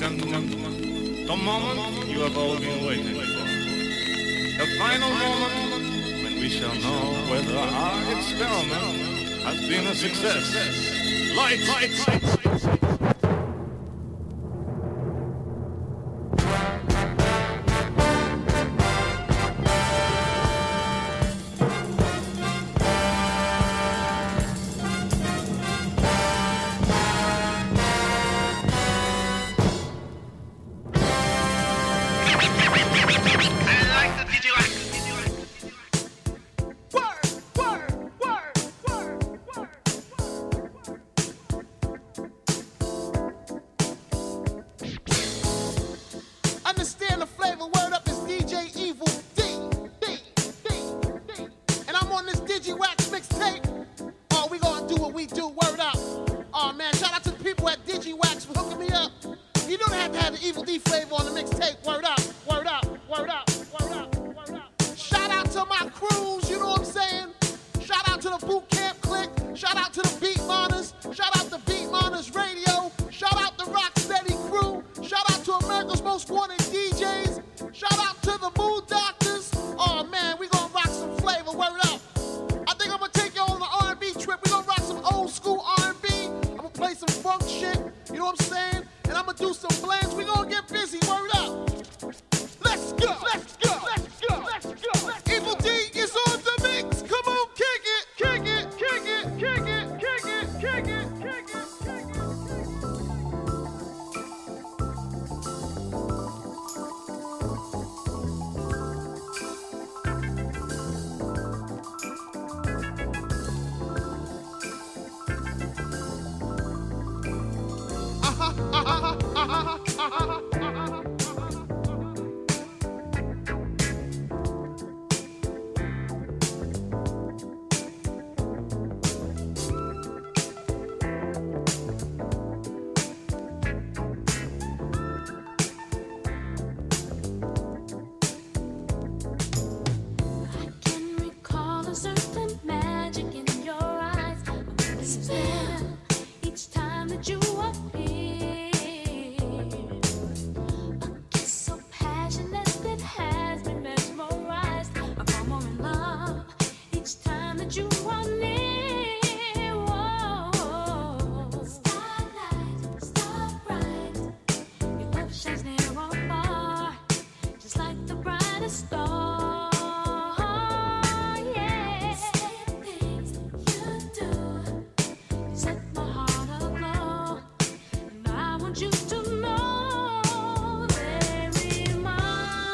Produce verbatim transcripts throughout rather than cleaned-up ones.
gentlemen, the moment you have all been waiting for. The final moment when we shall know whether our experiment has been a success. Lights, lights, lights, lights.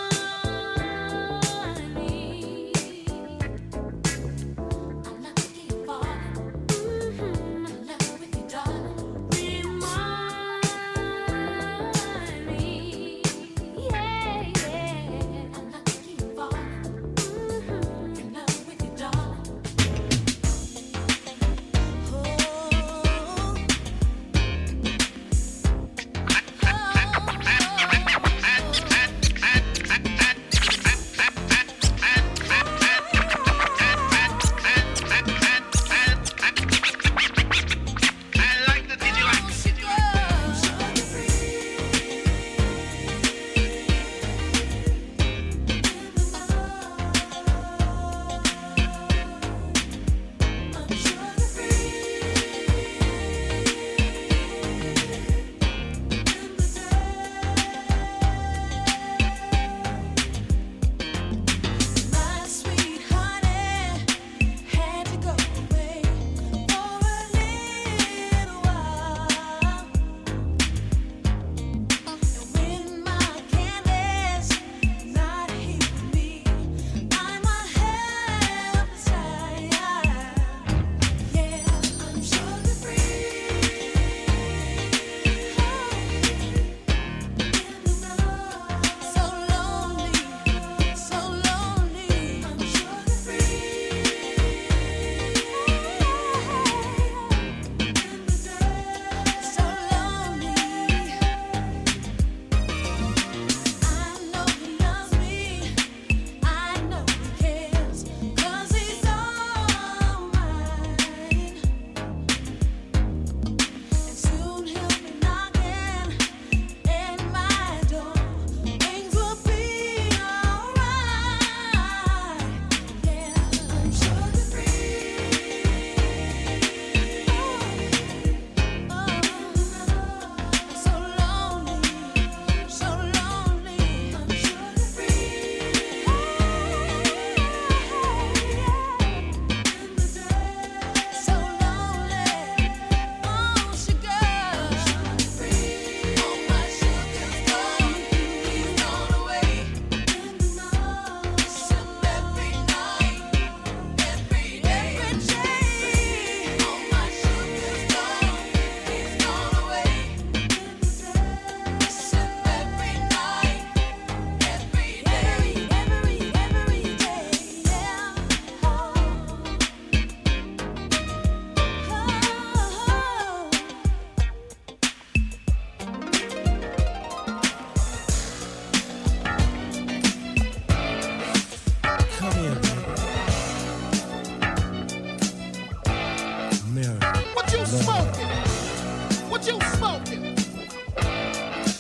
Lucky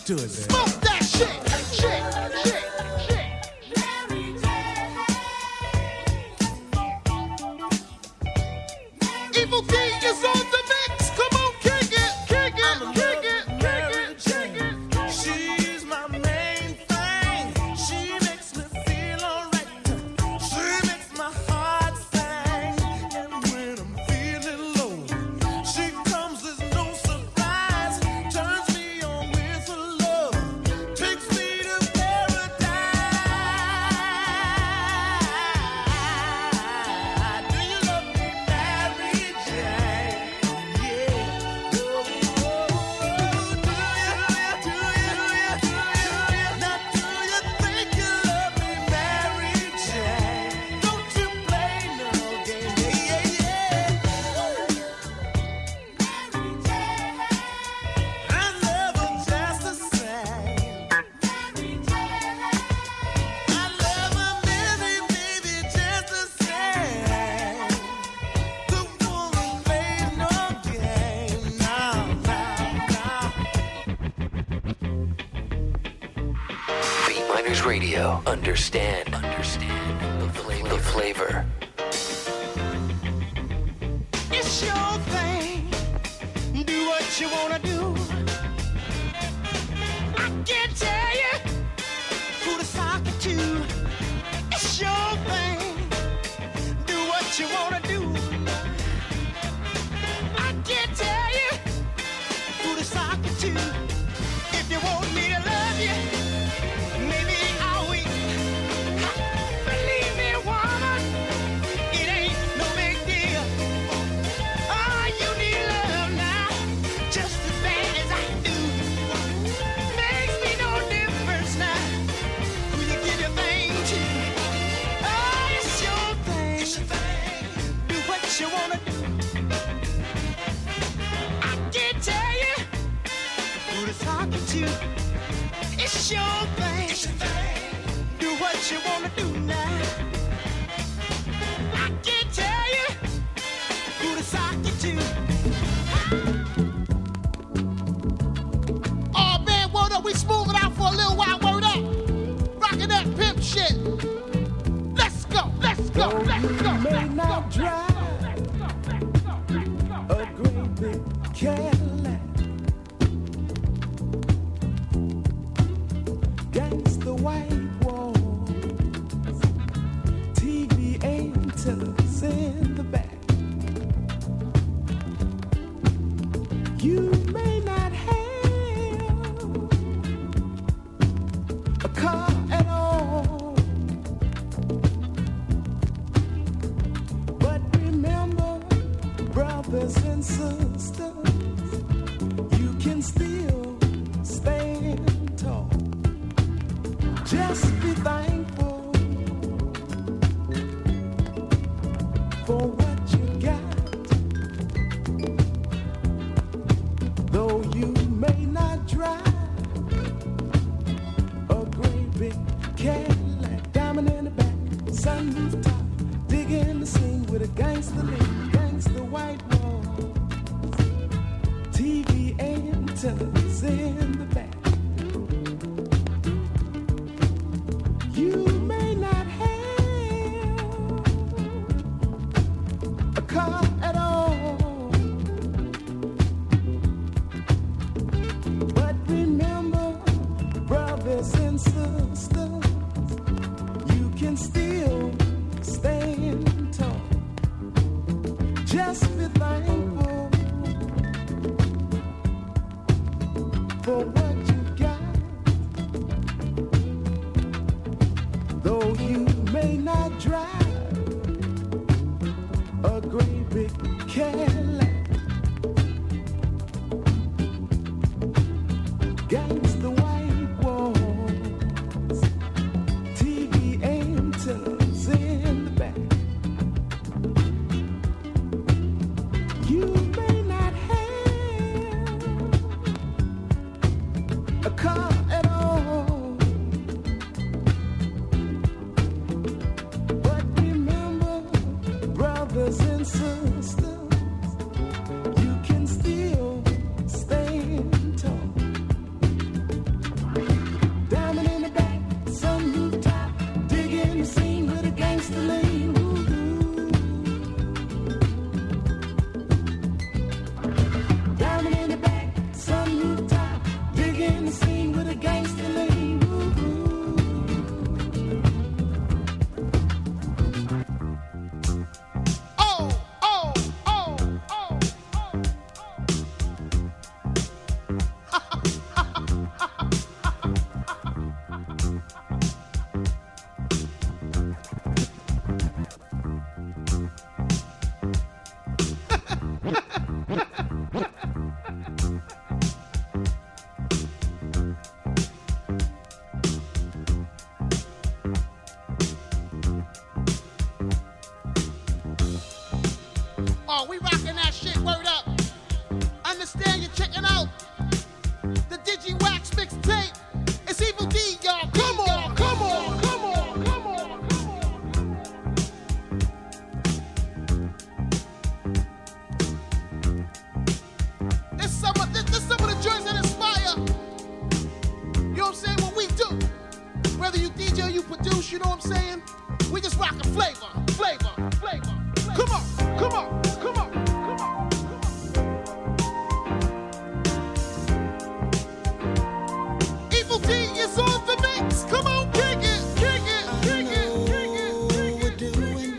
to it, man. Smoke that shit, shit, shit, shit. Evil D is on the mix. Come on, kick it, kick it, kick it, kick it, kick it. She's my main thing. She makes me feel alright. She makes my heart sing. And when I'm feeling low, she comes as no surprise. Turns me on with her love. Takes me to paradise. Do you love me, Mary Jane? Yeah. Oh, oh, do you, do you, do you, do you? Now do you think you love me, Mary Jane? Don't you play no game? Yeah, yeah, yeah. I love her just the same. I love her, baby, baby, just the same. The woman plays no game. Now, now, now. Beat Miners Radio. Understand. Understand the flavor. The flavor. It's your thing. Do what you wanna do. I can't tell you who to sock it to. It's your thing. Do what you wanna do. I can't tell you who to sock it to. If you want me to love you, maybe I'll wait. Ha, believe me, woman, it ain't no big deal. Oh, you need love now, just as bad as I do. Makes me no difference now who you give your thing to. Oh, it's your thing. It's your thing. Do what you wanna do. I can't tell you who to talk to. It's your thing. It's your thing. Do what you wanna do now. I can't tell you who to sock you to. Oh man, word up, we smooth it out for a little while, word up. Rockin' that pimp shit. Let's go, let's go, let's go, may let's not go, drive a great big Cadillac. Gangsta white walls, T V antennas in the back. You may not have a car at all, but remember, brothers and sisters, you can still stand tall. Just be thankful for what you got. Though you may not drive a great big Cadillac, diamond in the back, sunroof top, digging the scene with a gangster lean, gangster white walls, T V antennas in the back. You may not have a car at all, but remember, brothers and sisters, you can still stand tall. Just be thankful for what you got. Though you may not drive a great big Cadillac, gangsta white walls, T V antennas in the back. You may not have a car at all, but remember, brothers and sisters, we rocking that shit, word up. Understand you checking out the Digi-Wax mixtape. It's Evil D, y'all. Come on, come on, come on, come on, come on. This some of this, this some of the joints that inspire. You know what I'm saying? What we do. Whether you D J or you produce, you know what I'm saying? We just rockin' flavor, flavor, flavor. Come on, come on, come on, come on. Evil D is on the mix. Come on, kick it, kick it, kick it, kick it, kick it. We're doing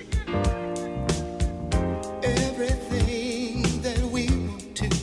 everything that we want to.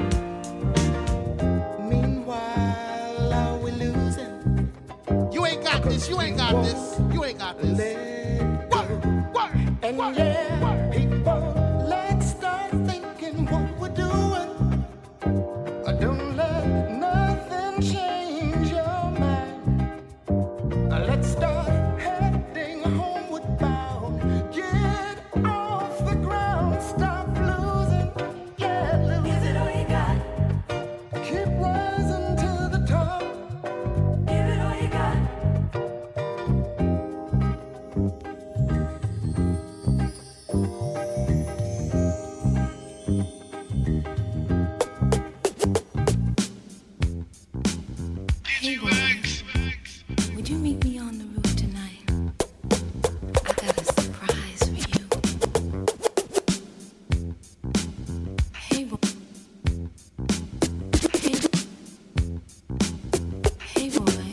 Meanwhile, are we losing? You ain't got this, you ain't got this, you ain't got this. Work, work, And work, yeah, work. people, let's start thinking what we're doing. Don't let nothing change your mind. Let's start heading homeward bound. Get off the ground, stop losing, get loose. Give it all you got. Keep rising to the top. Give it all you got. Hey, boy, would you meet me on the roof tonight? I got a surprise for you. Hey, boy. Hey, hey, boy.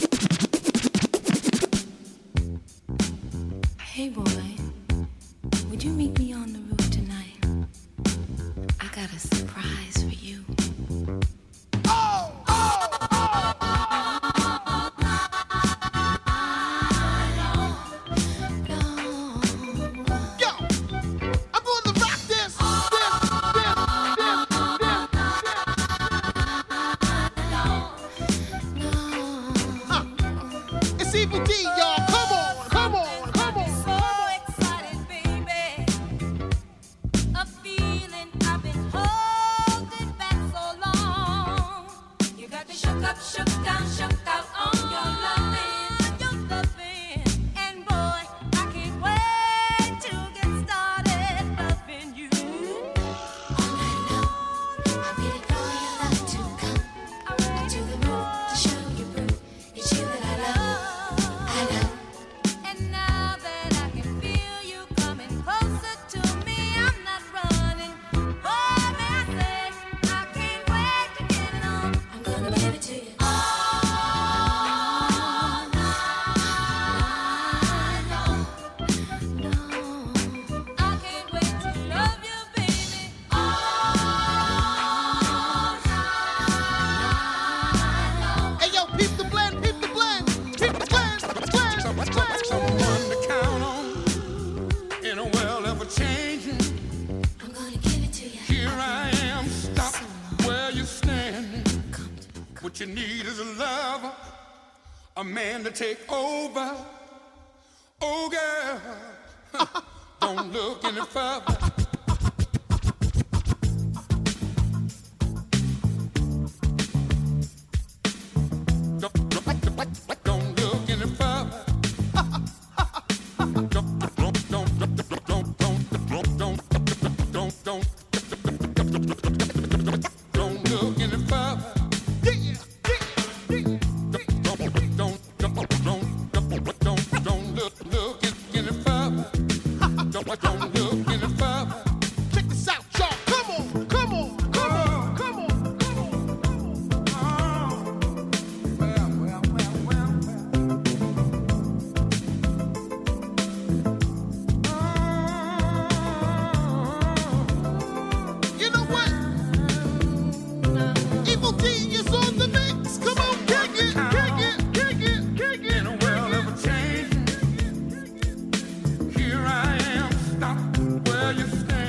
Hey, boy. Would you meet me on the roof tonight? I got a surprise for you. Yo, I'm gonna rock this, this, this, this, this. Huh. It's Evil D, y'all. Come on, come on, come on. So excited, baby. A feeling I've been holding back so long. You got me shook up, shook down, shook out on your loving, your loving. And boy, I can't wait to get started loving you. All night long, I'm waiting for your love to come to the roof to show you proof. It's you that I love, I love. And now that I can feel you coming closer to me, I'm not running. Oh, may I say, I can't wait to get it on. I'm gonna give it to you. All night long, I can't wait to love you, baby. all night. Hey, yo, peep the blend, peep the blend, peep the blend, blend, blend. Someone to count on in a world ever changing. I'm gonna give it to you. Here I am, stop where you're standing. What you need is a lover, a man to take over. Oh, girl, don't look any further. Don't, don't, don't look any further. Don't, don't, don't, don't, don't, don't, don't, don't, don't, don't look any further. Don't, don't, don't, don't, don't, don't look, look any further. Don't, don't look any further. Check this out, y'all. Come on, come on, come on, come on, come on. Well, well, well, well, You know what? Evil D is on the mix. Come on, kick it, kick it, kick it, kick it. in a world ever changing. Here I am, stop where you stand.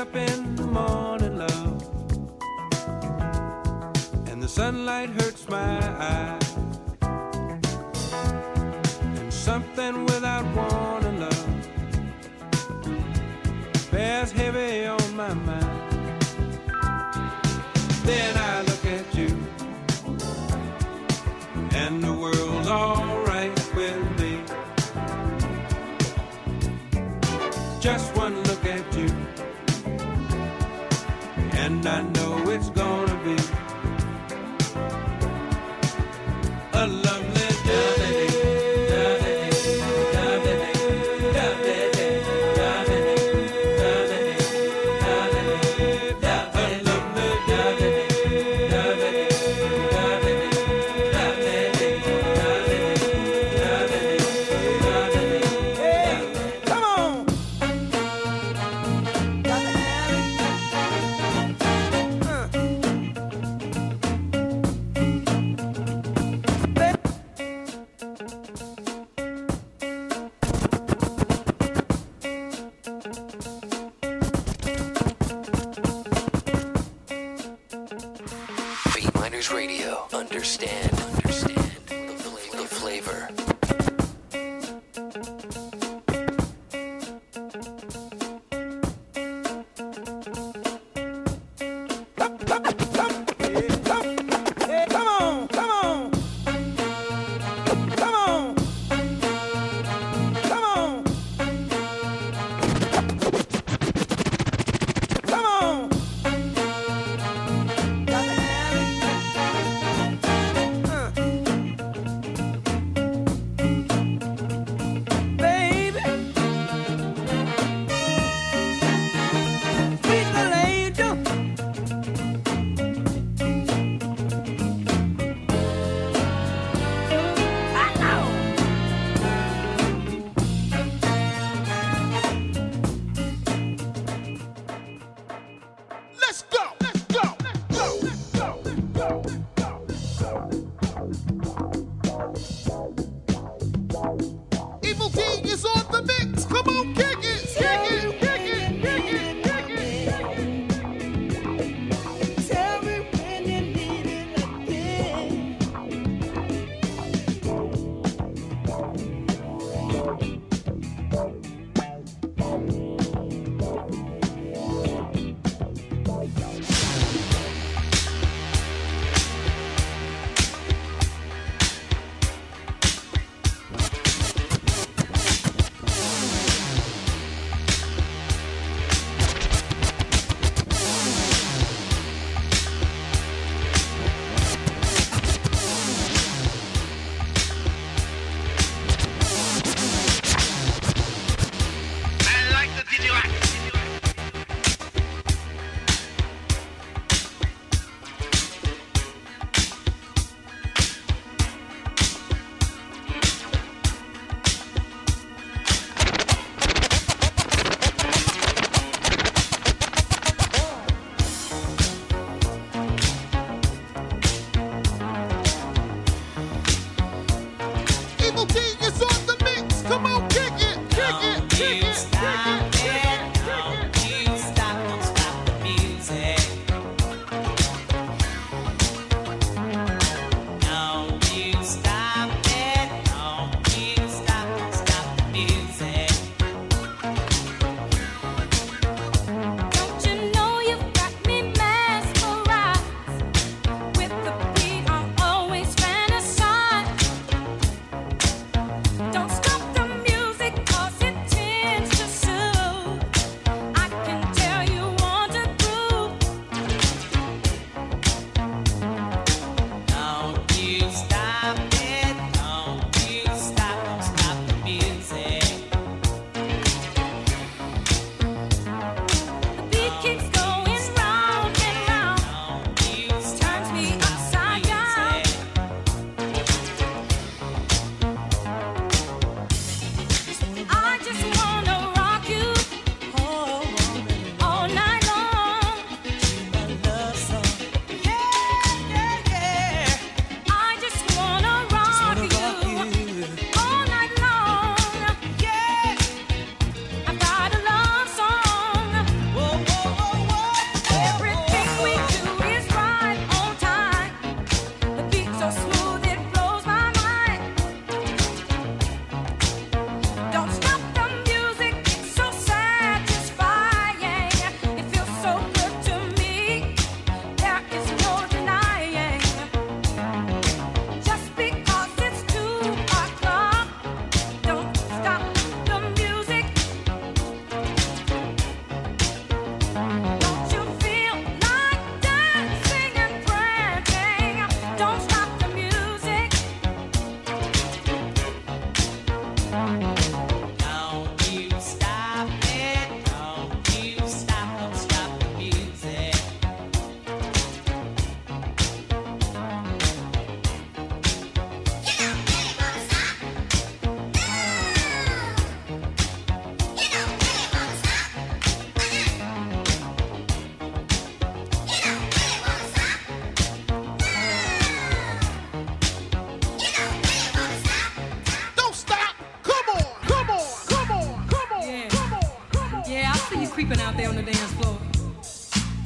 up in the morning, love, and the sunlight hurts my eyes, and something without warning, love, bears heavy on my mind. Then I look at you, and the world's alright with me. Just one look at you, and I know it's gonna be a lovely day. Radio. Understand, understand the, fl- the flavor. With the beat, I always fantasize.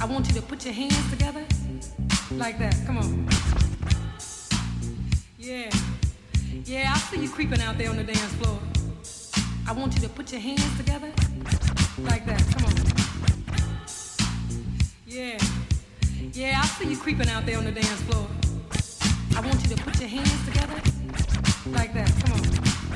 I want you to put your hands together like that. Come on. Yeah. Yeah, I see you creeping out there on the dance floor. I want you to put your hands together like that. Come on. Yeah. Yeah, I see you creeping out there on the dance floor. I want you to put your hands together like that. Come on.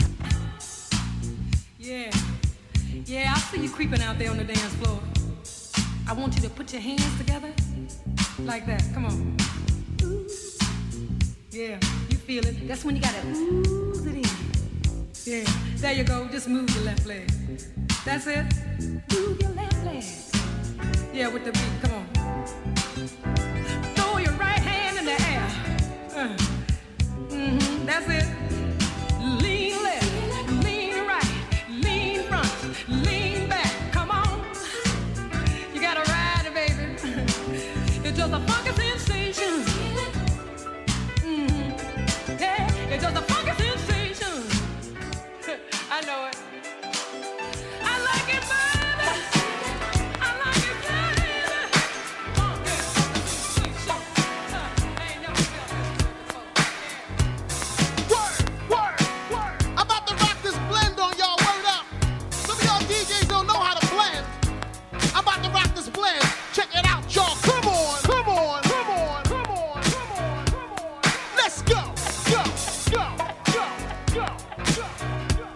Yeah. Yeah, I see you creeping out there on the dance floor. I want you to put your hands together like that. Come on. Ooh. Yeah, you feel it. That's when you gotta ooze it in. Yeah, there you go. Just move your left leg. That's it. Move your left leg. Yeah, with the beat. Come on. Throw your right hand in the air. Uh. Mm-hmm. That's it. Lean left, lean right, lean front, lean back. Come on. You gotta ride it, baby. It's just a funky sensation. Mm-hmm. Yeah, it's just a funky sensation. I know it. I like it, baby. I like it, baby. Funky sensation. Uh, I ain't never felt this before. Word, word, word. I'm about to rock this blend on y'all. Word up. Some of y'all D Js don't know how to blend. I'm about to rock this blend. Check it out, y'all. Come on, come on, come on, come on, come on, come on. Let's go, go, go, go, go, go, go.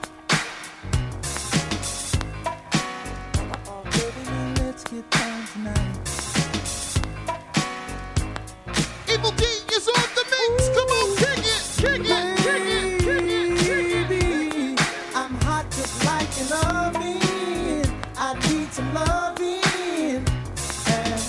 Oh, baby, let's get down tonight. Evil D is on the mix. Come on, kick it, kick it, kick it, kick it, kick it. Baby, I'm hot just like an oven. I need some loving. And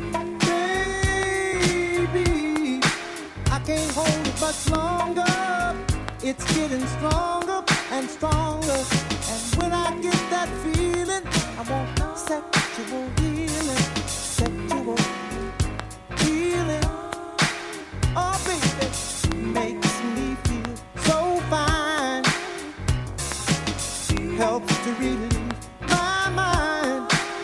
baby, I can't hold it much longer. It's getting stronger and stronger. And when I get that feeling, I want sexual healing, sexual healing. Oh, baby, makes me feel so fine. Helps to relieve my mind.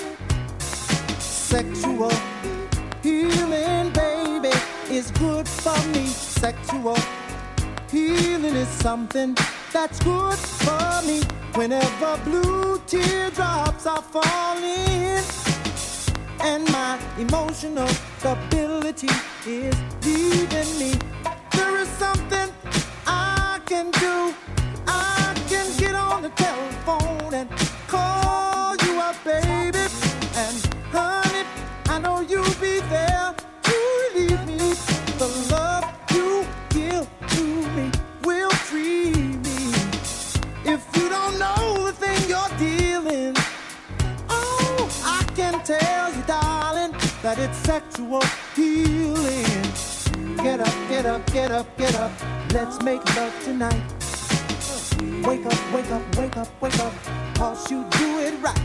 Sexual healing, baby, is good for me. Sexual healing is something that's good for me. Whenever blue teardrops are falling and my emotional stability is leaving me, there is something I can do. I can get on the telephone and call you up, baby. And honey, I know you'll be there to relieve me. The love you give to me will free me. If you don't know the thing you're dealing, oh, I can tell you, darling, that it's sexual healing. Get up, get up, get up, get up. Let's make love tonight. Wake up, wake up, wake up, wake up. 'Cause you do it right.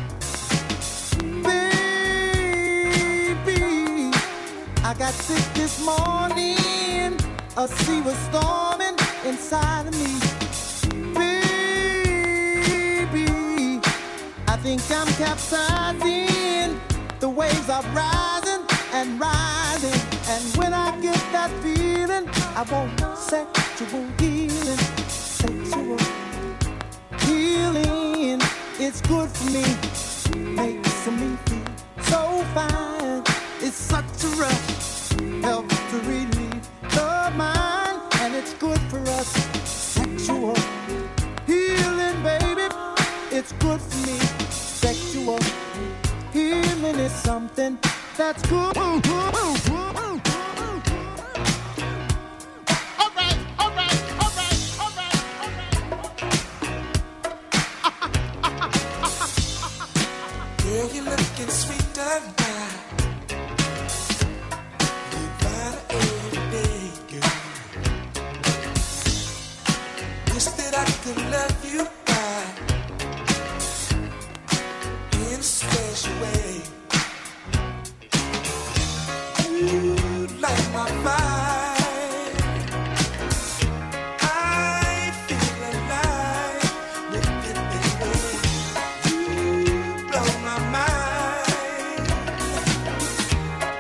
Baby, I got sick this morning. A sea was storming inside of me. Baby, I think I'm capsizing. The waves are rising and rising. And when I get that feeling, I want sexual healing. Sexual healing. It's good for me. Makes me feel so fine. It's such a rush. Helps to relieve the mind. And it's good for us. Sexual healing, baby. It's good for me. Sexual healing is something that's good. All right, all right, all right, all right, all right. Girl, you're looking sweet tonight. You got it every day, girl. Wish that I could love you right in a special way. You light my fire. I feel alive with you, baby. You blow my mind.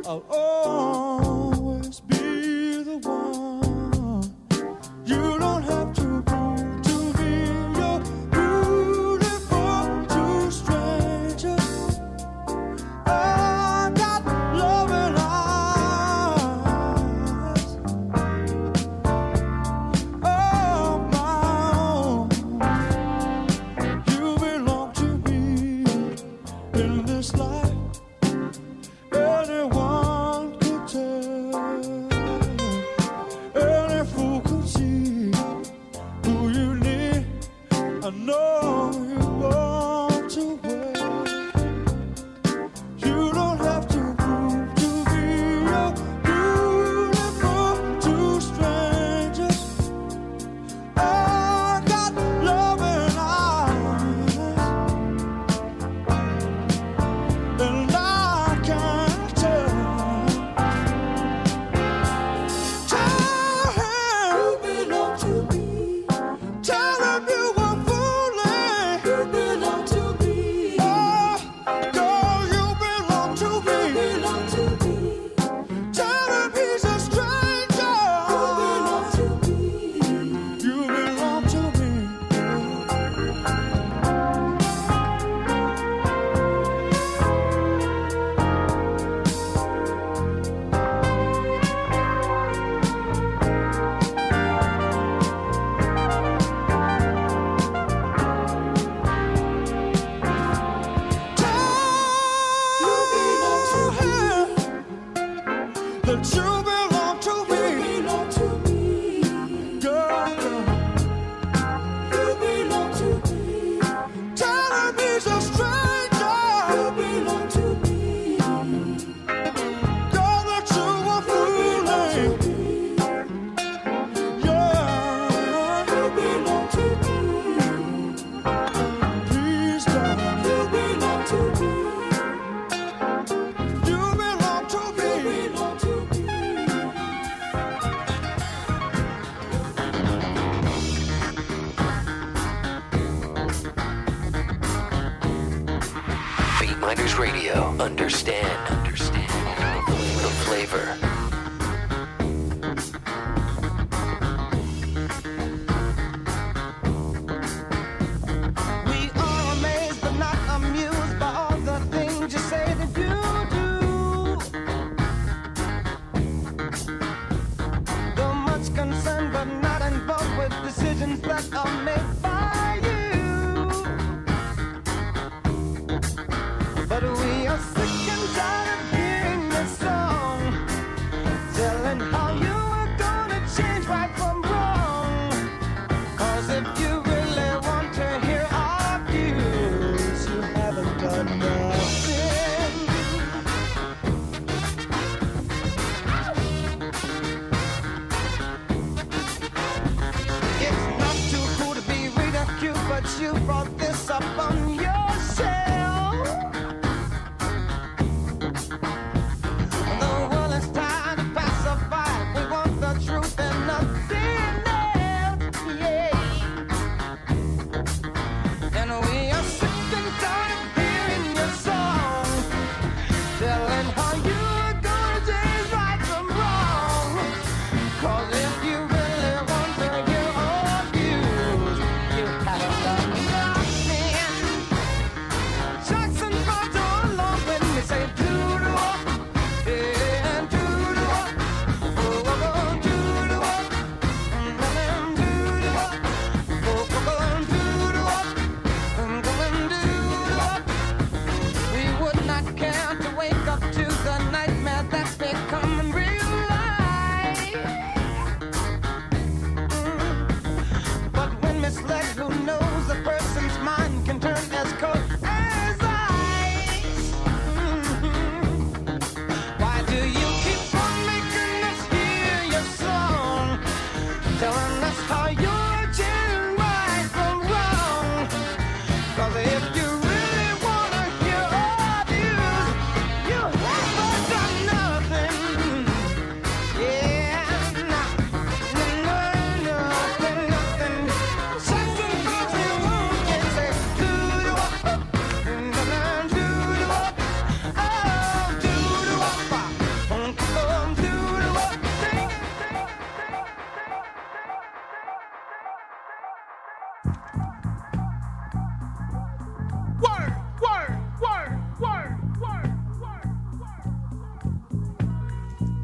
I'll always be the one. You don't have to prove to me you're beautiful to strangers. I got loving eyes of my own. You belong to me in this life. Anyone could tell, any fool could see who you need. I know you want to wait. You don't have to prove to me you're beautiful to strangers. I got loving eyes, and I can't tell. Tell him you belong to me. Tell him you were fooling. You belong to me. Oh, girl, you belong to me. You belong to me. Tell him he's a stranger. You belong to me. You belong to me. That you belong to me. You belong to me. Girl, you belong to me. Tell him he's a stranger. You belong to me. Girl, that you were fooling. Yeah, you belong to me. Please, darling, you belong to me. You belong to me. You belong to me. Beat Miners Radio. Understand. Understand. The flavor. We are amazed but not amused by all the things you say that you do. Though much concerned but not involved with decisions that are made by you. But we are sick and tired of hearing this song, telling how you are gonna change right from wrong. 'Cause if you really want to hear our views, you haven't done nothing. It's not too cool to be ridiculed, but you brought this up on yourself. The world is tired of pacify. We want the truth and nothing else. Yeah. And we are sick and tired of hearing your song, telling how you are gonna change right from wrong. 'Cause if you really want to hear our views, you haven't done nothing.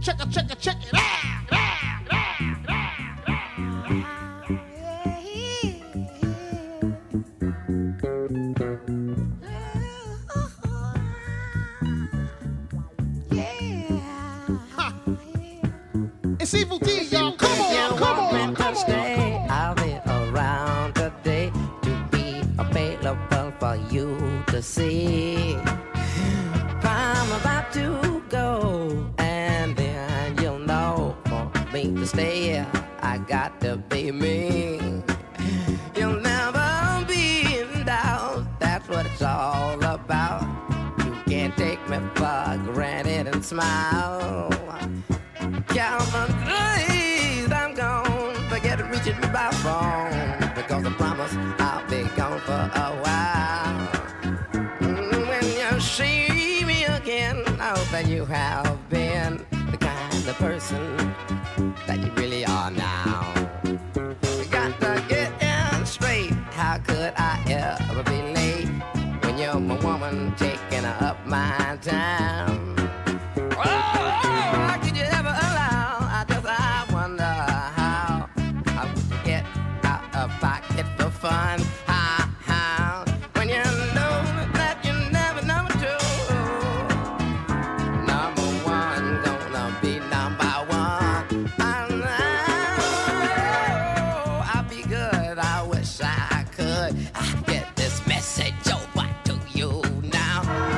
Check it, check it, check it out. It's Evil D, y'all. Come on, come on, come on. I'll be around today to be available for you to see. I'm about to go, and then you'll know for me to stay. I got to be me. You'll never be in doubt. That's what it's all about. You can't take me for granted and smile. Calvin, please, I'm gone. Forget reaching me by phone, because I promise I'll be gone for a while. Mm, When you see me again, I hope that you have been the kind of person that you really are now. You got to get in straight. How could I ever be late when you're my woman taking up my time? Oh, could you ever allow? I just I wonder how I would get out of pocket for fun. How, how when you know that you never number two, number one gonna be number one. I know I'll be good. I wish I could I get this message over to you now.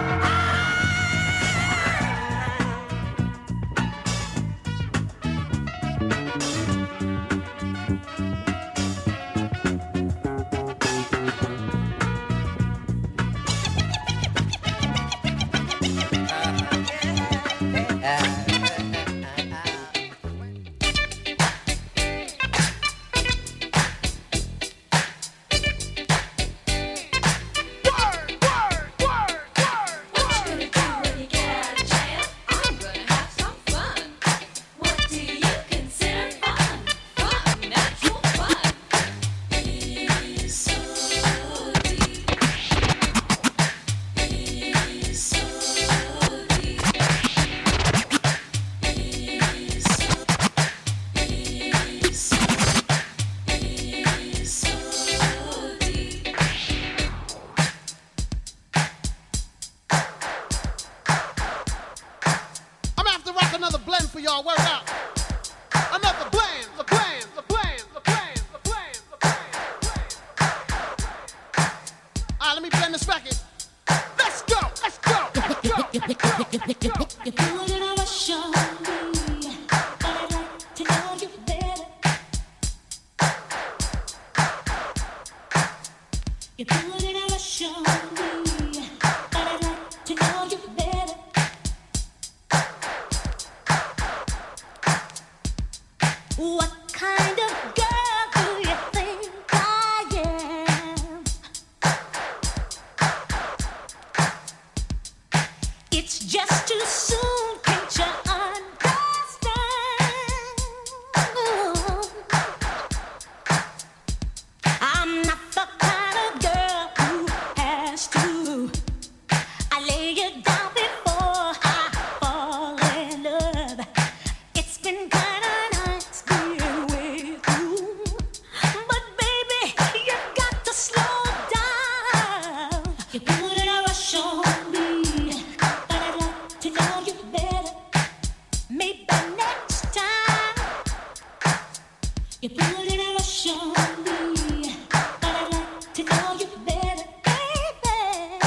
I'm gonna have to rock another blend for y'all. Word out. Another blend, the blend, the blend, the blend, the blend, the blend, the blend. All right, let me blend this record. Let's go, let's go, let's go, let's go, let's go. You're doing it on a show, but I'd like to know you better. You're doing it on a show, but I'd like to know you better. What kind of girl do you think I am? It's just too soon, can't you understand? I'm not the kind of girl who has to I lay it down before I fall in love. It's been kinda nice being with you, but baby, you got to slow down. You put a rush on me, but I'd like to know you better. Maybe next time. You put a rush on me, but I'd like to know you better, baby.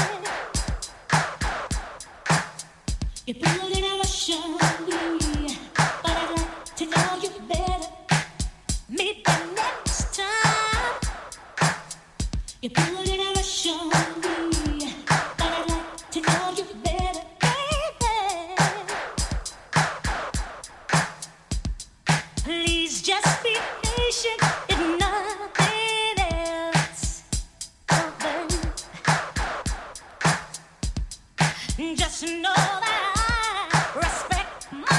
You put a rush on me, but I'd like to know you better. Maybe next time. You put a rush on me, but I'd like to know you better, baby. Please just be patient, if nothing else. Oh, baby. Just know that I respect my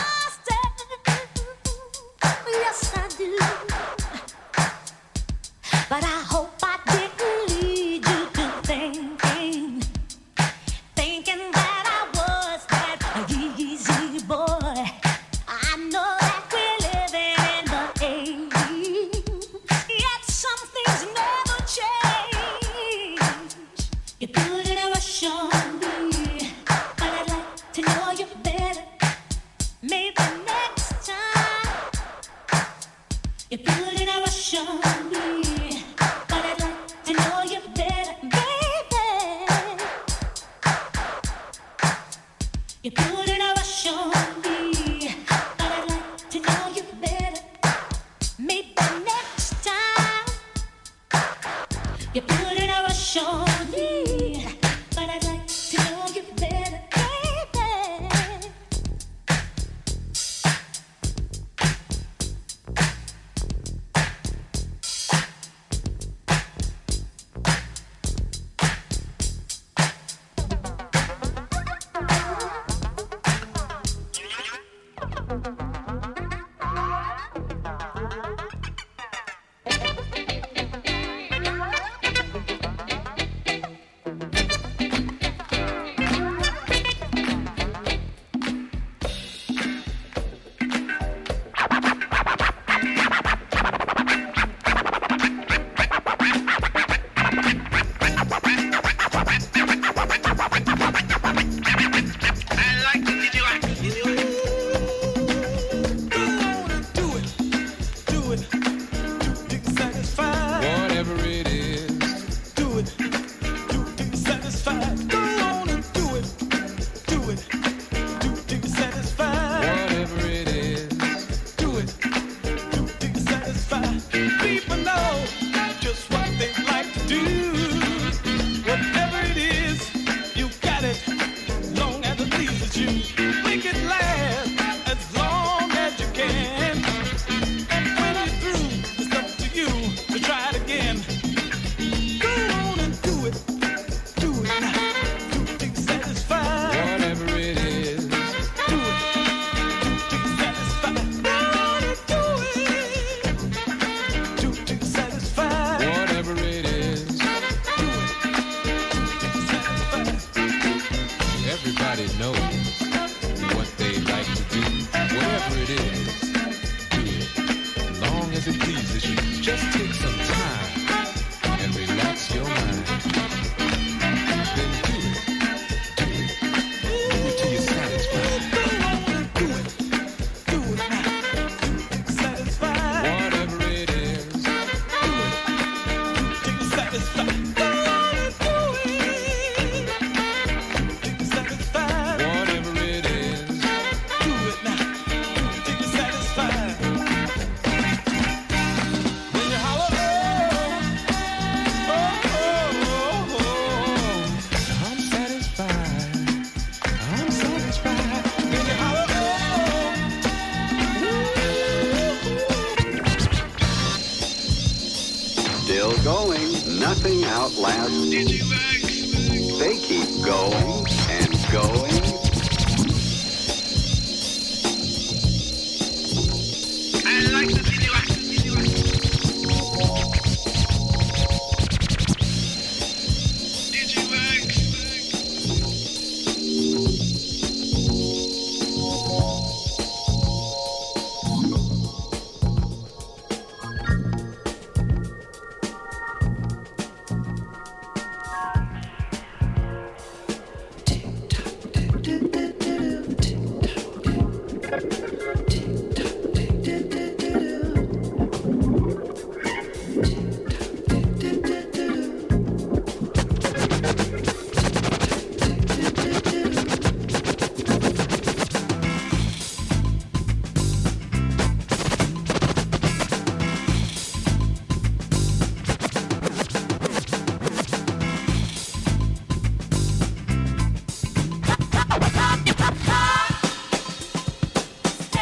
Nothing outlasts. They keep going and going. I like the Stay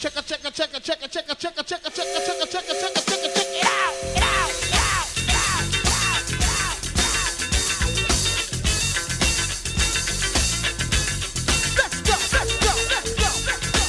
Check it, check it, check it, check it, check it, check it, check it, check it, check it, check it, check it, check it, check it out, it out, it out, it out, it out, it out. Let's go, let's go, let's go, let's go.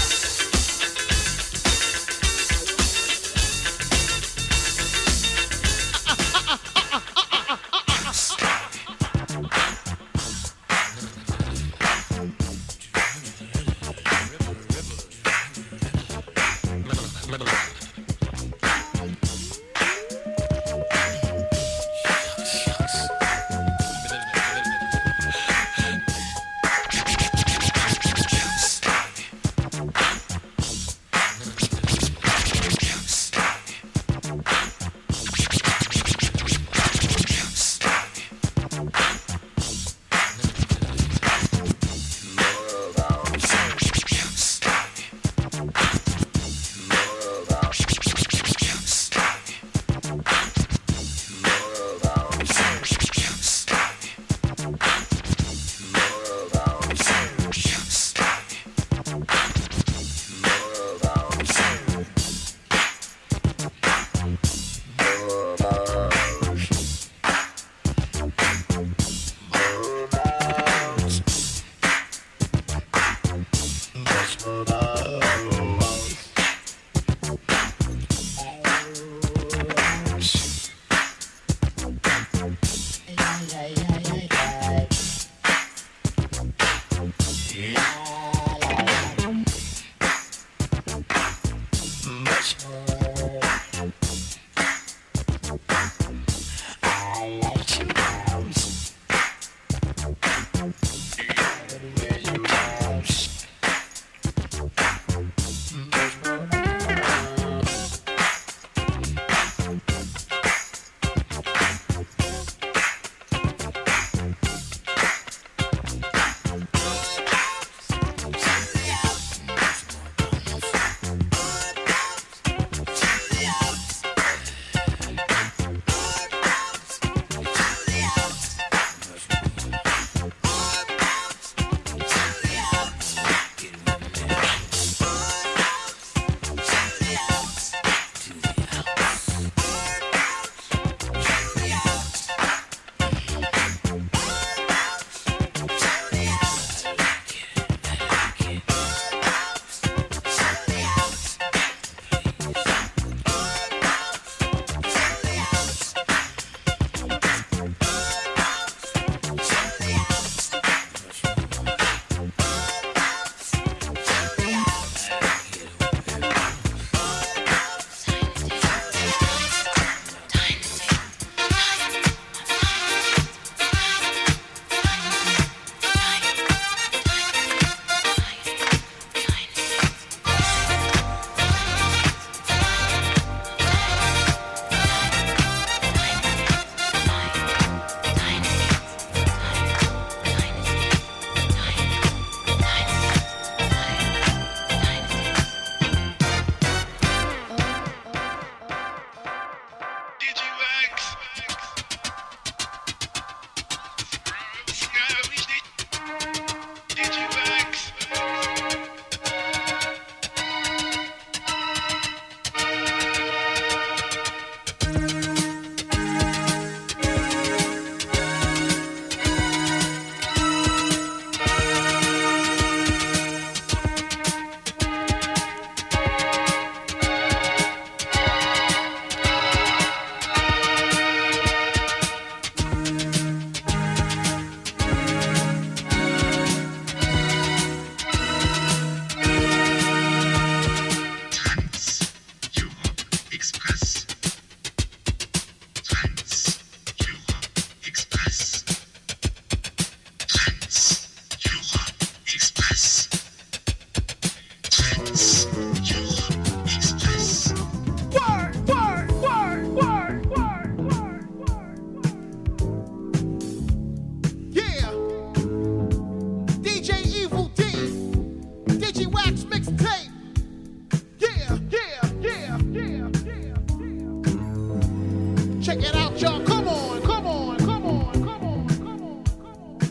Check it out, y'all. Come on, come on, come on, come on, come on,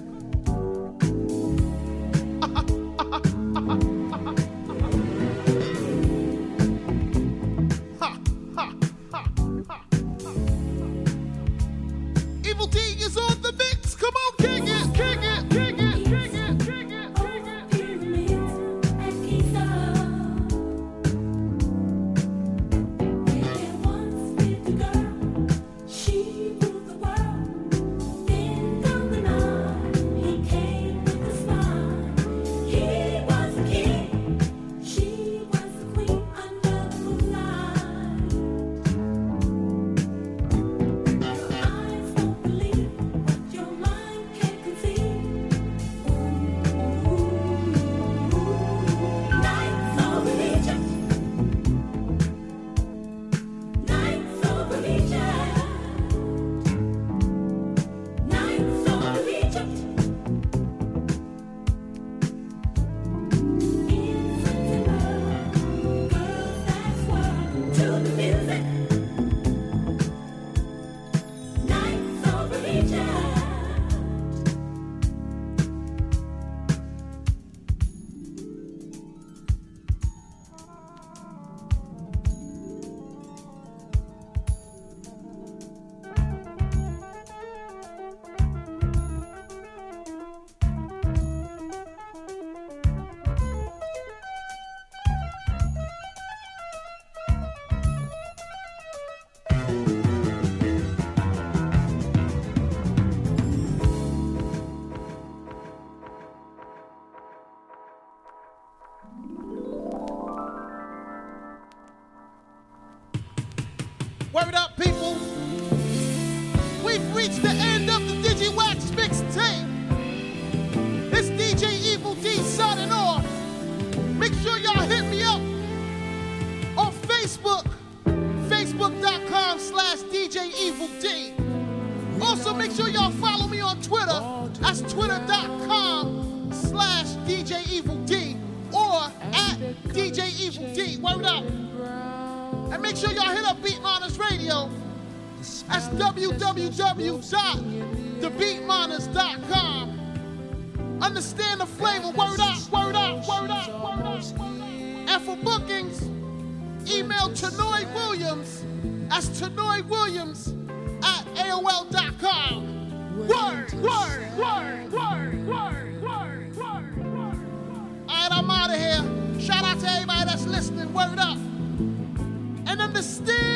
come on. Word up, people. We've reached the end of the DigiWax mixtape. It's D J Evil D signing off. Make sure y'all hit me up on Facebook, facebook.com slash DJ Evil D. Also, make sure y'all follow me on Twitter. That's twitter.com slash DJ Evil D or at D J Evil D. Word up. And make sure y'all hit up Beat Miners Radio. That's w w w dot the beat miners dot com. Understand the flavor. Word up, word up, word up, word up, word up. And for bookings, email Tanoy Williams. That's Tanoy Williams at A O L dot com. Word, word, word, word, word, word, word, word. All right, I'm out of here. Shout out to everybody that's listening. Word up. And understand